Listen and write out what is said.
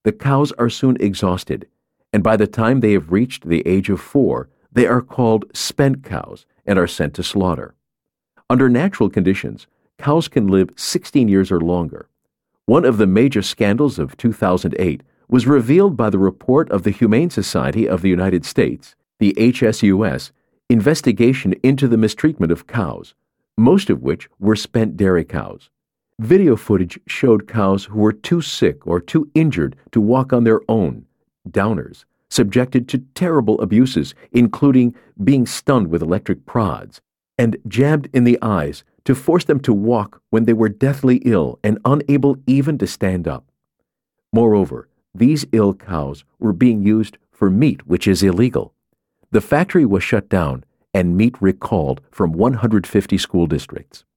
the cows are soon exhausted, and by the time they have reached the age of 4, they are called spent cows and are sent to slaughter. Under natural conditions, cows can live 16 years or longer. One of the major scandals of 2008 was revealed by the report of the Humane Society of the United States, the HSUS, investigation into the mistreatment of cows, most of which were spent dairy cows. Video footage showed cows who were too sick or too injured to walk on their own, downers, subjected to terrible abuses, including being stunned with electric prods and jabbed in the eyes to force them to walk when they were deathly ill and unable even to stand up. Moreover, these ill cows were being used for meat, which is illegal. The factory was shut down and meat recalled from 150 school districts.